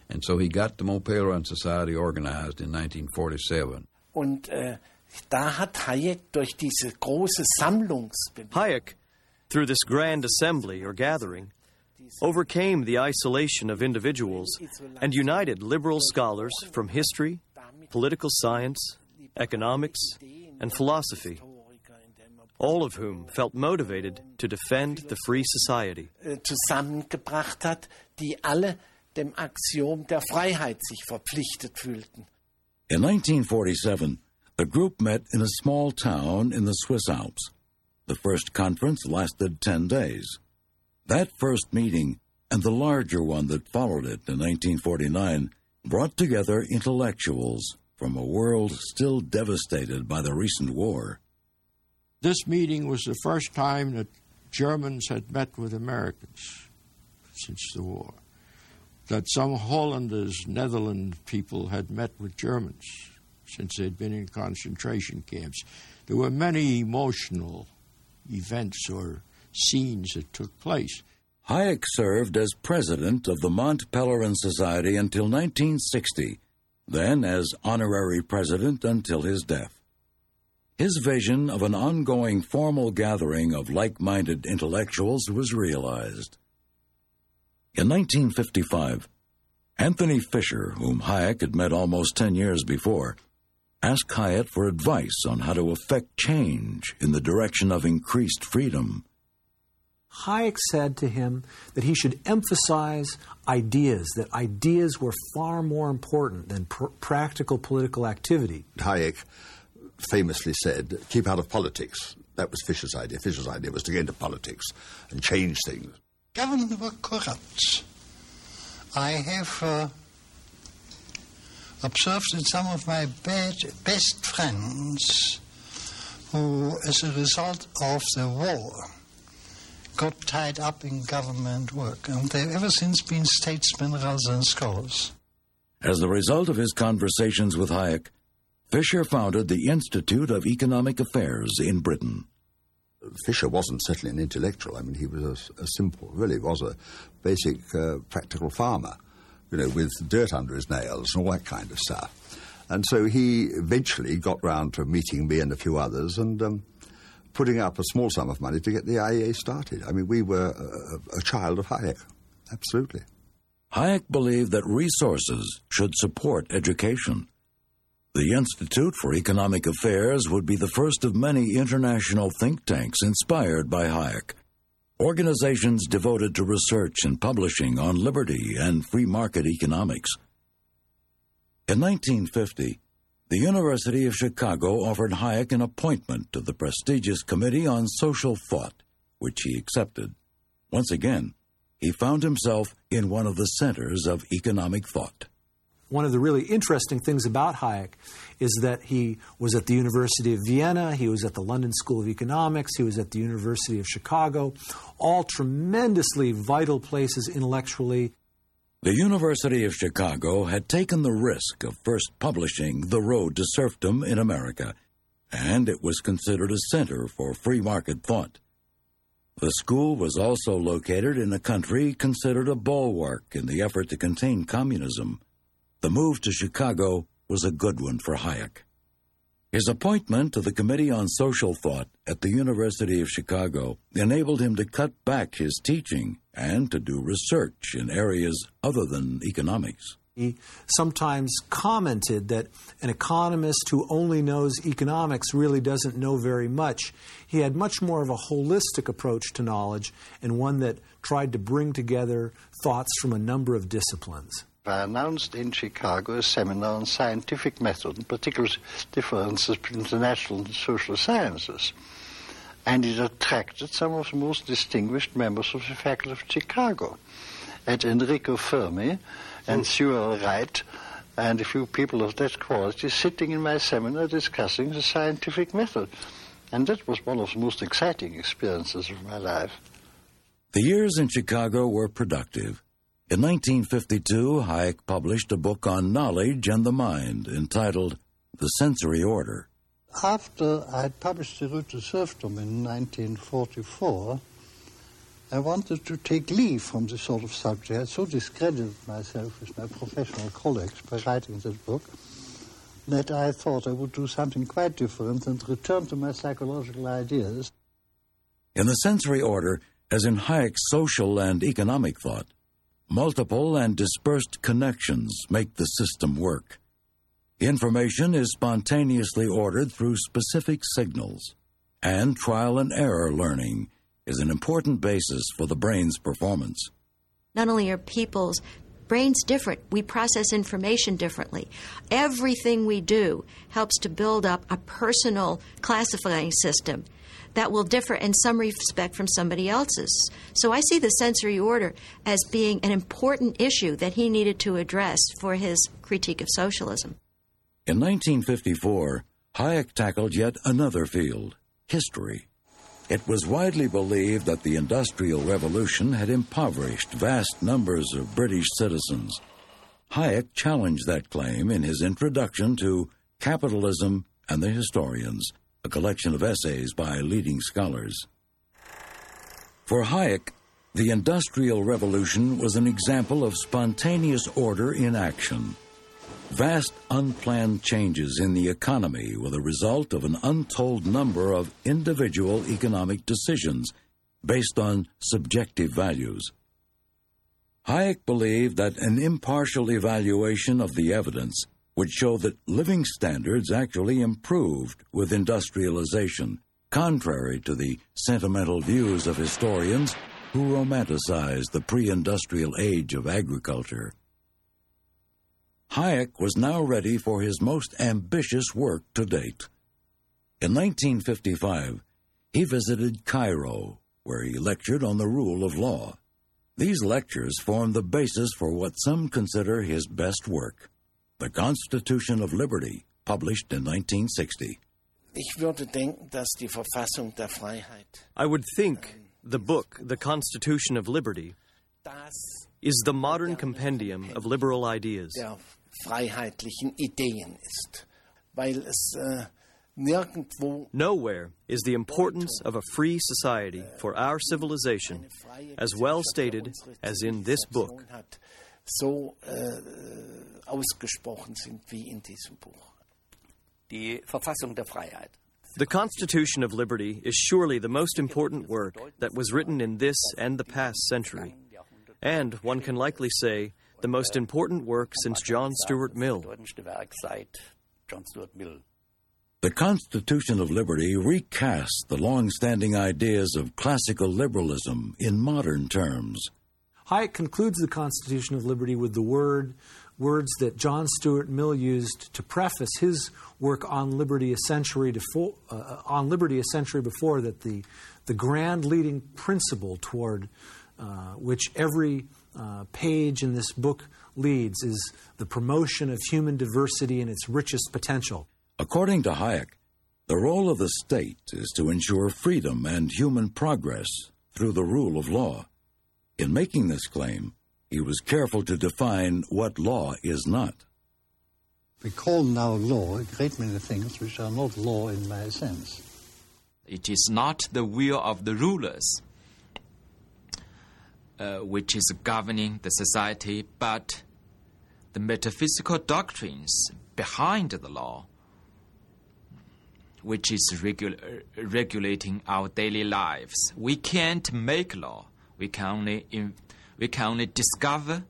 And so he got the Montpellier Society organized in nineteen forty-seven. Und äh, da hat Hayek durch diese große Sammlungsbewegung, Hayek, through this grand assembly or gathering, overcame the isolation of individuals and united liberal scholars from history, political science, economics, and philosophy, all of whom felt motivated to defend the free society. zusammengebracht hat, die alle dem Axiom der Freiheit sich verpflichtet fühlten. In nineteen forty-seven, the group met in a small town in the Swiss Alps. The first conference lasted ten days. That first meeting, and the larger one that followed it in nineteen forty-nine, brought together intellectuals from a world still devastated by the recent war. This meeting was the first time that Germans had met with Americans since the war. That some Hollanders, Netherlands people had met with Germans since they'd been in concentration camps. There were many emotional events or scenes that took place. Hayek served as president of the Mont Pelerin Society until nineteen sixty, then as honorary president until his death. His vision of an ongoing formal gathering of like-minded intellectuals was realized. In nineteen fifty-five, Anthony Fisher, whom Hayek had met almost ten years before, asked Hayek for advice on how to effect change in the direction of increased freedom. Hayek said to him that he should emphasize ideas, that ideas were far more important than pr- practical political activity. Hayek famously said, keep out of politics. That was Fisher's idea. Fisher's idea was to get into politics and change things. Government were corrupt. I have uh, observed in some of my bad, best friends who, as a result of the war, got tied up in government work, and they've ever since been statesmen rather than scholars. As the result of his conversations with Hayek, Fisher founded the Institute of Economic Affairs in Britain. Fisher wasn't certainly an intellectual. I mean, he was a, a simple, really was a basic uh, practical farmer, you know, with dirt under his nails and all that kind of stuff. And so he eventually got round to meeting me and a few others and um, putting up a small sum of money to get the I E A started. I mean, we were a, a child of Hayek, absolutely. Hayek believed that resources should support education. The Institute for Economic Affairs would be the first of many international think tanks inspired by Hayek, organizations devoted to research and publishing on liberty and free market economics. In nineteen fifty, the University of Chicago offered Hayek an appointment to the prestigious Committee on Social Thought, which he accepted. Once again, he found himself in one of the centers of economic thought. One of the really interesting things about Hayek is that he was at the University of Vienna, he was at the London School of Economics, he was at the University of Chicago, all tremendously vital places intellectually. The University of Chicago had taken the risk of first publishing The Road to Serfdom in America, and it was considered a center for free market thought. The school was also located in a country considered a bulwark in the effort to contain communism. The move to Chicago was a good one for Hayek. His appointment to the Committee on Social Thought at the University of Chicago enabled him to cut back his teaching and to do research in areas other than economics. He sometimes commented that an economist who only knows economics really doesn't know very much. He had much more of a holistic approach to knowledge and one that tried to bring together thoughts from a number of disciplines. I announced in Chicago a seminar on scientific method, and particular differences between the natural and social sciences. And it attracted some of the most distinguished members of the faculty of Chicago. And Enrico Fermi and Sewell Wright and a few people of that quality sitting in my seminar discussing the scientific method. And that was one of the most exciting experiences of my life. The years in Chicago were productive. In nineteen fifty-two, Hayek published a book on knowledge and the mind entitled The Sensory Order. After I had published The Road to Serfdom in nineteen forty-four, I wanted to take leave from this sort of subject. I had so discredited myself with my professional colleagues by writing this book that I thought I would do something quite different and return to my psychological ideas. In the sensory order, as in Hayek's social and economic thought, multiple and dispersed connections make the system work. Information is spontaneously ordered through specific signals, and trial and error learning is an important basis for the brain's performance. Not only are people's brains different, we process information differently. Everything we do helps to build up a personal classifying system that will differ in some respect from somebody else's. So I see the sensory order as being an important issue that he needed to address for his critique of socialism. In nineteen fifty-four, Hayek tackled yet another field, history. It was widely believed that the Industrial Revolution had impoverished vast numbers of British citizens. Hayek challenged that claim in his introduction to Capitalism and the Historians, a collection of essays by leading scholars. For Hayek, the Industrial Revolution was an example of spontaneous order in action. Vast unplanned changes in the economy were the result of an untold number of individual economic decisions based on subjective values. Hayek believed that an impartial evaluation of the evidence would show that living standards actually improved with industrialization, contrary to the sentimental views of historians who romanticized the pre-industrial age of agriculture. Hayek was now ready for his most ambitious work to date. In nineteen fifty-five, he visited Cairo, where he lectured on the rule of law. These lectures formed the basis for what some consider his best work, The Constitution of Liberty, published in nineteen sixty. Ich würde denken, dass die Verfassung der Freiheit, I would think the book, The Constitution of Liberty, is the modern compendium of liberal ideas. der freiheitlichen Ideen ist, weil es äh, nirgendwo Nowhere is the importance of a free society for our civilization as well stated as in this book. so äh, ausgesprochen sind wie in diesem Buch. Die Verfassung der Freiheit. The Constitution of Liberty is surely the most important work that was written in this and the past century, and one can likely say the most important work since John Stuart Mill. The Constitution of Liberty recasts the long-standing ideas of classical liberalism in modern terms. Hayek concludes the Constitution of Liberty with the word, words that John Stuart Mill used to preface his work on liberty a century, defo- uh, on liberty a century before, that the, the grand leading principle toward uh, which every uh, page in this book leads is the promotion of human diversity in its richest potential. According to Hayek, the role of the state is to ensure freedom and human progress through the rule of law. In making this claim, he was careful to define what law is not. We call now law a great many things which are not law in my sense. It is not the will of the rulers uh, which is governing the society, but the metaphysical doctrines behind the law, which is regu- regulating our daily lives. We can't make law. We can only, in, we can only discover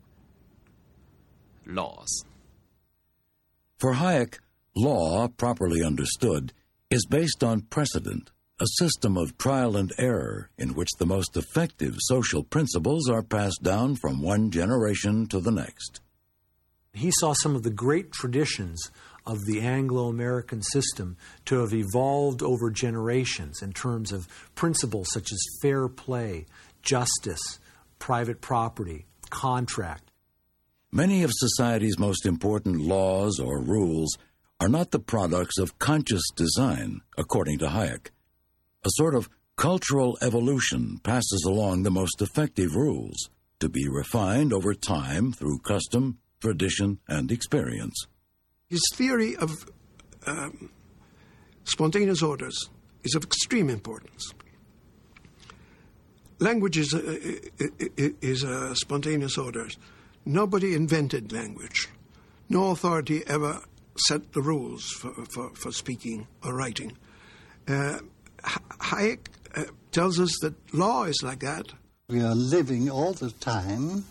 laws. For Hayek, law, properly understood, is based on precedent, a system of trial and error in which the most effective social principles are passed down from one generation to the next. He saw some of the great traditions of the Anglo-American system to have evolved over generations in terms of principles such as fair play, justice, private property, contract. Many of society's most important laws or rules are not the products of conscious design, according to Hayek. A sort of cultural evolution passes along the most effective rules, to be refined over time through custom, tradition, and experience. His theory of um, spontaneous orders is of extreme importance. language is a, is a spontaneous order. Nobody invented language. No authority ever set the rules for, for, for speaking or writing. Uh, Hayek uh, tells us that law is like that. We are living all the time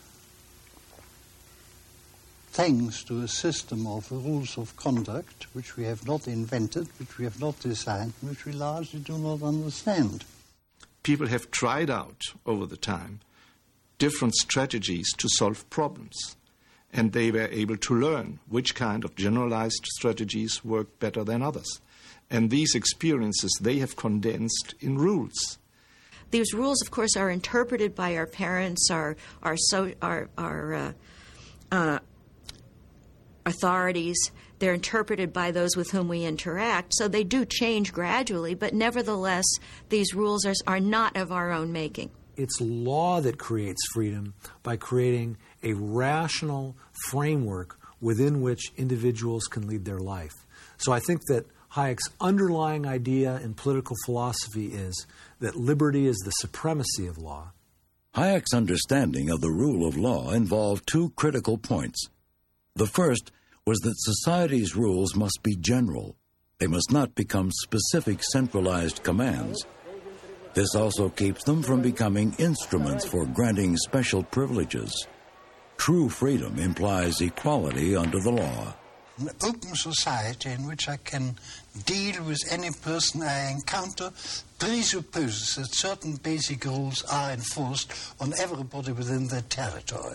thanks to a system of rules of conduct which we have not invented, which we have not designed, which we largely do not understand. People have tried out over the time different strategies to solve problems, and they were able to learn which kind of generalized strategies work better than others. And these experiences they have condensed in rules. These rules, of course, are interpreted by our parents, our our so, our, our uh, uh, authorities. They're interpreted by those with whom we interact. So they do change gradually, but nevertheless, these rules are, are not of our own making. It's law that creates freedom by creating a rational framework within which individuals can lead their life. So I think that Hayek's underlying idea in political philosophy is that liberty is the supremacy of law. Hayek's understanding of the rule of law involved two critical points. The first was that society's rules must be general. They must not become specific centralized commands. This also keeps them from becoming instruments for granting special privileges. True freedom implies equality under the law. An open society in which I can deal with any person I encounter presupposes that certain basic rules are enforced on everybody within their territory.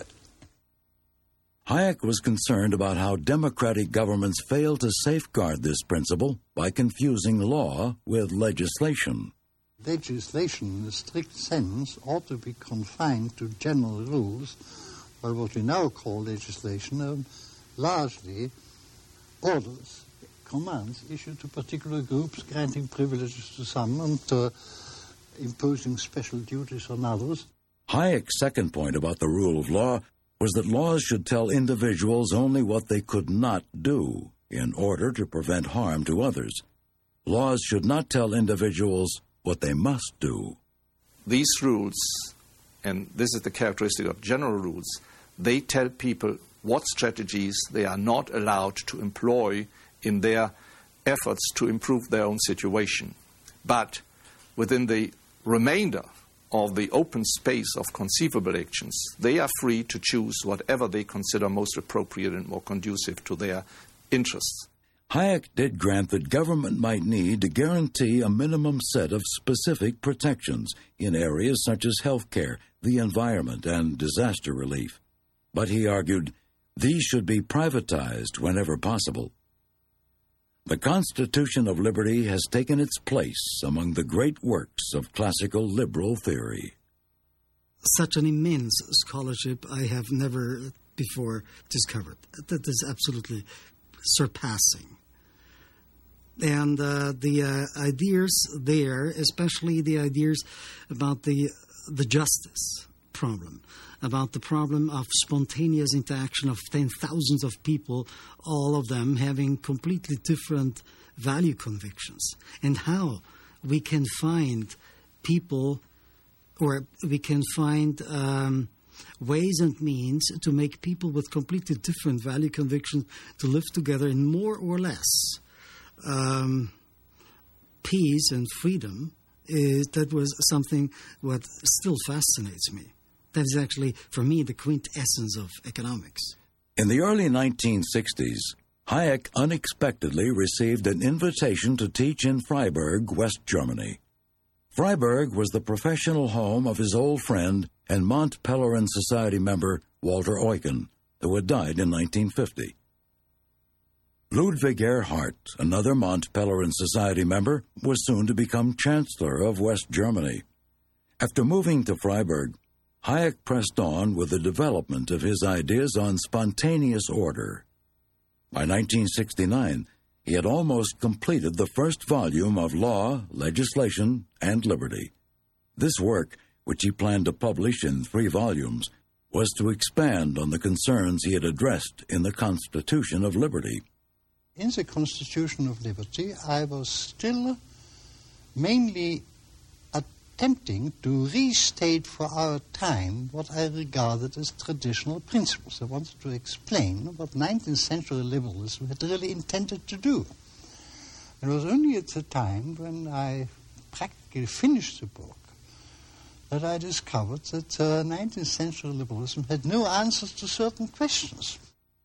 Hayek was concerned about how democratic governments fail to safeguard this principle by confusing law with legislation. Legislation, in a strict sense, ought to be confined to general rules, while what we now call legislation are largely orders, commands issued to particular groups, granting privileges to some and uh, imposing special duties on others. Hayek's second point about the rule of law was that laws should tell individuals only what they could not do in order to prevent harm to others. Laws should not tell individuals what they must do. These rules, and this is the characteristic of general rules, they tell people what strategies they are not allowed to employ in their efforts to improve their own situation. But within the remainder of the open space of conceivable actions, they are free to choose whatever they consider most appropriate and more conducive to their interests. Hayek did grant that government might need to guarantee a minimum set of specific protections in areas such as health care, the environment, and disaster relief. But he argued these should be privatized whenever possible. The Constitution of Liberty has taken its place among the great works of classical liberal theory. Such an immense scholarship I have never before discovered. That is absolutely surpassing. And uh, the uh, ideas there, especially the ideas about the the justice problem, about the problem of spontaneous interaction of ten thousands of people, all of them having completely different value convictions, and how we can find people, or we can find um, ways and means to make people with completely different value convictions to live together in more or less um, peace and freedom. Is, that was something what still fascinates me. That is actually, for me, the quintessence of economics. In the early nineteen sixties, Hayek unexpectedly received an invitation to teach in Freiburg, West Germany. Freiburg was the professional home of his old friend and Mont Pelerin Society member Walter Eucken, who had died in nineteen fifty. Ludwig Erhard, another Mont Pelerin Society member, was soon to become Chancellor of West Germany. After moving to Freiburg, Hayek pressed on with the development of his ideas on spontaneous order. By nineteen sixty-nine, he had almost completed the first volume of Law, Legislation, and Liberty. This work, which he planned to publish in three volumes, was to expand on the concerns he had addressed in the Constitution of Liberty. In the Constitution of Liberty, I was still mainly attempting to restate for our time what I regarded as traditional principles. I wanted to explain what nineteenth century liberalism had really intended to do. It was only at the time when I practically finished the book that I discovered that uh, nineteenth century liberalism had no answers to certain questions.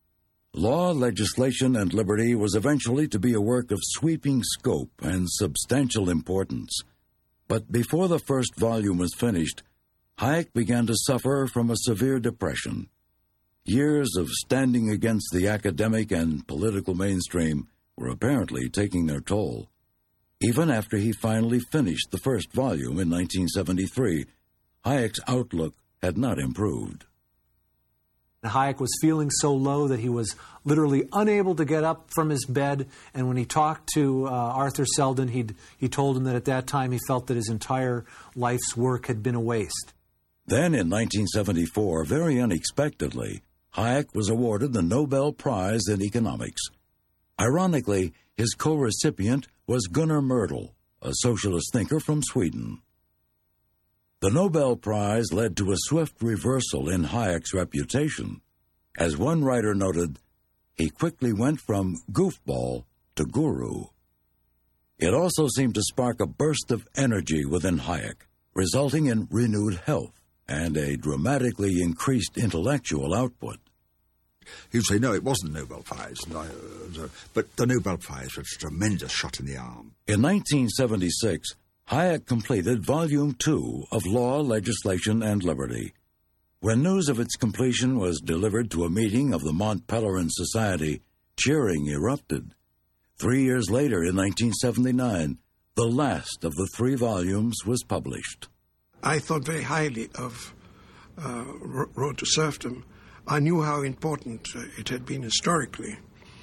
Law, Legislation, and Liberty was eventually to be a work of sweeping scope and substantial importance. But before the first volume was finished, Hayek began to suffer from a severe depression. Years of standing against the academic and political mainstream were apparently taking their toll. Even after he finally finished the first volume in nineteen seventy-three, Hayek's outlook had not improved. Hayek was feeling so low that he was literally unable to get up from his bed, and when he talked to uh, Arthur Selden, he'd, he told him that at that time he felt that his entire life's work had been a waste. Then in nineteen seventy-four, very unexpectedly, Hayek was awarded the Nobel Prize in Economics. Ironically, his co-recipient was Gunnar Myrdal, a socialist thinker from Sweden. The Nobel Prize led to a swift reversal in Hayek's reputation. As one writer noted, he quickly went from goofball to guru. It also seemed to spark a burst of energy within Hayek, resulting in renewed health and a dramatically increased intellectual output. You'd say, no, it wasn't the Nobel Prize, no, but the Nobel Prize was a tremendous shot in the arm. In nineteen seventy-six, Hayek completed Volume two of Law, Legislation, and Liberty. When news of its completion was delivered to a meeting of the Mont Pelerin Society, cheering erupted. Three years later, in nineteen seventy-nine, the last of the three volumes was published. I thought very highly of uh, Road to Serfdom. I knew how important uh, it had been historically.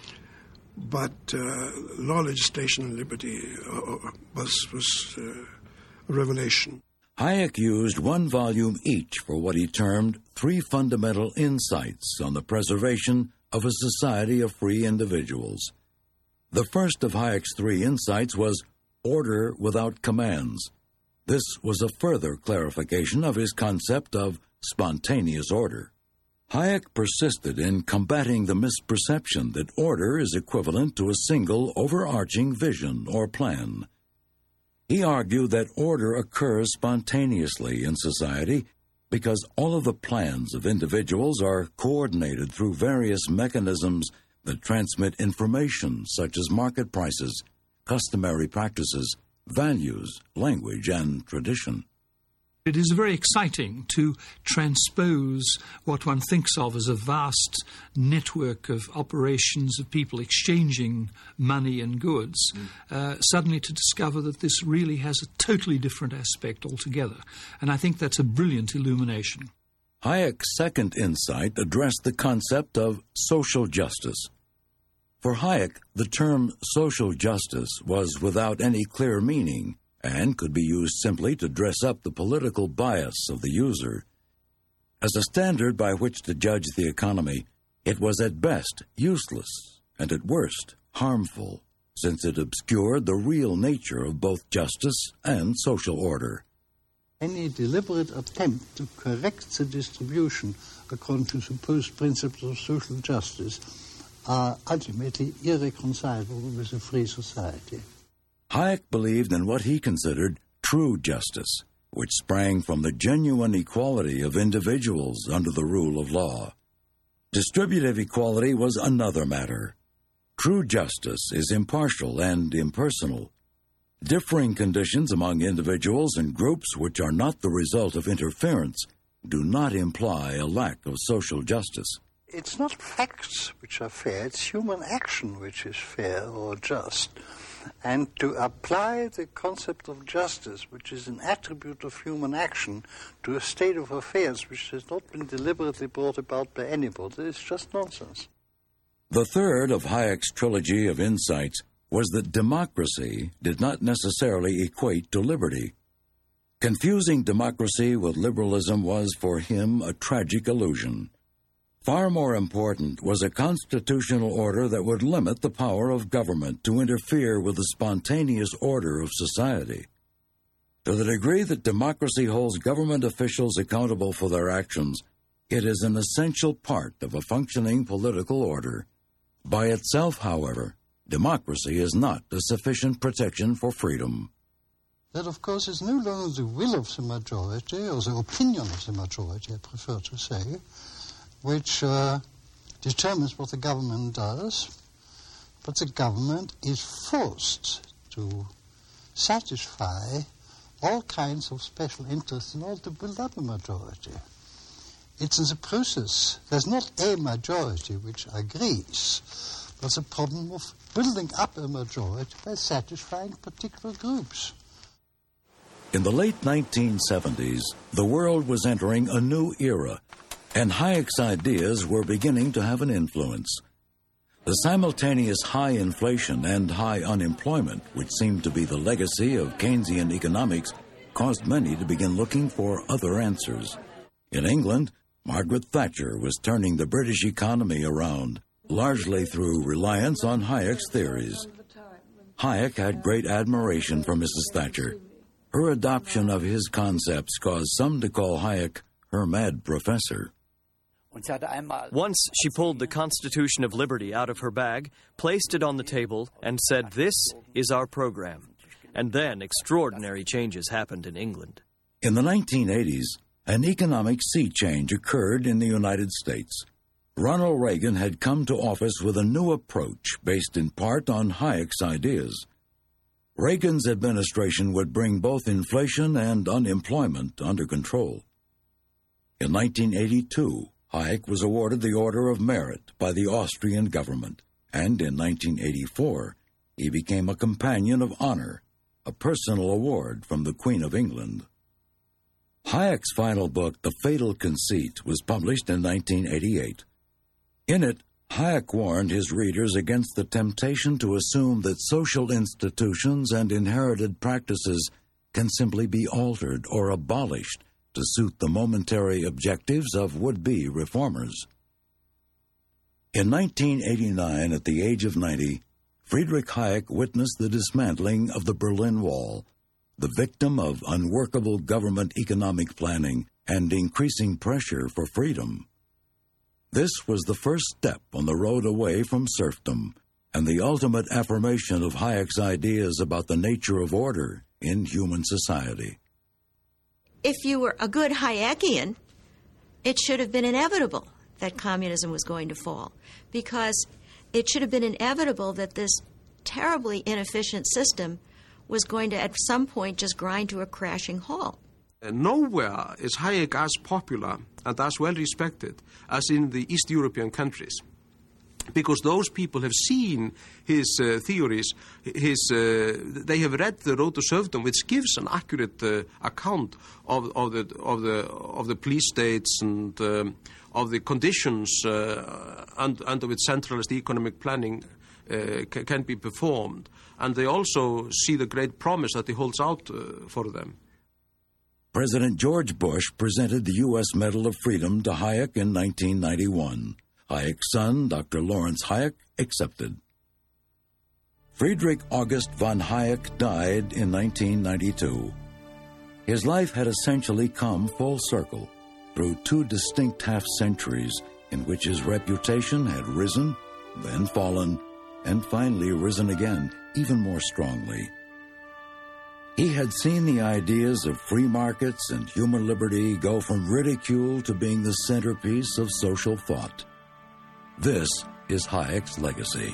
But uh, Law, Legislation, and Liberty uh, was, was uh, a revelation. Hayek used one volume each for what he termed three fundamental insights on the preservation of a society of free individuals. The first of Hayek's three insights was order without commands. This was a further clarification of his concept of spontaneous order. Hayek persisted in combating the misperception that order is equivalent to a single overarching vision or plan. He argued that order occurs spontaneously in society because all of the plans of individuals are coordinated through various mechanisms that transmit information such as market prices, customary practices, values, language, and tradition. It is very exciting to transpose what one thinks of as a vast network of operations of people exchanging money and goods, mm. uh, suddenly to discover that this really has a totally different aspect altogether. And I think that's a brilliant illumination. Hayek's second insight addressed the concept of social justice. For Hayek, the term social justice was without any clear meaning and could be used simply to dress up the political bias of the user. As a standard by which to judge the economy, it was at best useless and at worst harmful, since it obscured the real nature of both justice and social order. Any deliberate attempt to correct the distribution according to supposed principles of social justice are ultimately irreconcilable with a free society. Hayek believed in what he considered true justice, which sprang from the genuine equality of individuals under the rule of law. Distributive equality was another matter. True justice is impartial and impersonal. Differing conditions among individuals and groups which are not the result of interference do not imply a lack of social justice. It's not facts which are fair, it's human action which is fair or just. And to apply the concept of justice, which is an attribute of human action, to a state of affairs which has not been deliberately brought about by anybody, is just nonsense. The third of Hayek's trilogy of insights was that democracy did not necessarily equate to liberty. Confusing democracy with liberalism was, for him, a tragic illusion. Far more important was a constitutional order that would limit the power of government to interfere with the spontaneous order of society. To the degree that democracy holds government officials accountable for their actions, it is an essential part of a functioning political order. By itself, however, democracy is not a sufficient protection for freedom. That, of course, is no longer the will of the majority, or the opinion of the majority, I prefer to say, which uh, determines what the government does, but the government is forced to satisfy all kinds of special interests in order to build up a majority. It's in the process. There's not a majority which agrees, but the problem of building up a majority by satisfying particular groups. In the late nineteen seventies, the world was entering a new era, and Hayek's ideas were beginning to have an influence. The simultaneous high inflation and high unemployment, which seemed to be the legacy of Keynesian economics, caused many to begin looking for other answers. In England, Margaret Thatcher was turning the British economy around, largely through reliance on Hayek's theories. Hayek had great admiration for Missus Thatcher. Her adoption of his concepts caused some to call Hayek her mad professor. Once she pulled the Constitution of Liberty out of her bag, placed it on the table, and said, "This is our program." And then extraordinary changes happened in England. In the nineteen eighties, an economic sea change occurred in the United States. Ronald Reagan had come to office with a new approach based in part on Hayek's ideas. Reagan's administration would bring both inflation and unemployment under control. In nineteen eighty-two, Hayek was awarded the Order of Merit by the Austrian government, and in nineteen eighty-four, he became a Companion of Honor, a personal award from the Queen of England. Hayek's final book, The Fatal Conceit, was published in nineteen eighty-eight. In it, Hayek warned his readers against the temptation to assume that social institutions and inherited practices can simply be altered or abolished to suit the momentary objectives of would-be reformers. In nineteen eighty-nine, at the age of ninety, Friedrich Hayek witnessed the dismantling of the Berlin Wall, the victim of unworkable government economic planning and increasing pressure for freedom. This was the first step on the road away from serfdom and the ultimate affirmation of Hayek's ideas about the nature of order in human society. If you were a good Hayekian, it should have been inevitable that communism was going to fall, because it should have been inevitable that this terribly inefficient system was going to at some point just grind to a crashing halt. Nowhere is Hayek as popular and as well respected as in the East European countries, because those people have seen his uh, theories. His uh, they have read the Road to Serfdom, which gives an accurate uh, account of, of the of the of the police states and um, of the conditions uh, under, under which centralist economic planning uh, c- can be performed, and they also see the great promise that he holds out uh, for them. President George Bush presented the U S Medal of Freedom to Hayek in nineteen ninety-one. Hayek's son, Doctor Lawrence Hayek, accepted. Friedrich August von Hayek died in nineteen ninety-two. His life had essentially come full circle through two distinct half-centuries in which his reputation had risen, then fallen, and finally risen again, even more strongly. He had seen the ideas of free markets and human liberty go from ridicule to being the centerpiece of social thought. This is Hayek's legacy.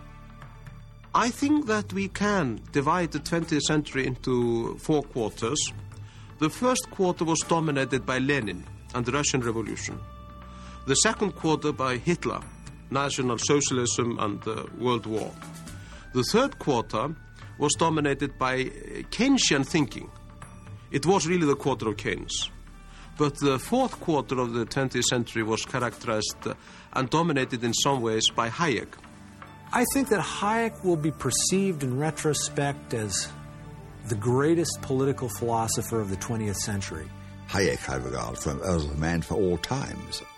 I think that we can divide the twentieth century into four quarters. The first quarter was dominated by Lenin and the Russian Revolution. The second quarter by Hitler, National Socialism and the World War. The third quarter was dominated by Keynesian thinking. It was really the quarter of Keynes. But the fourth quarter of the twentieth century was characterized and dominated in some ways by Hayek. I think that Hayek will be perceived in retrospect as the greatest political philosopher of the twentieth century. Hayek I regard from, as a man for all times.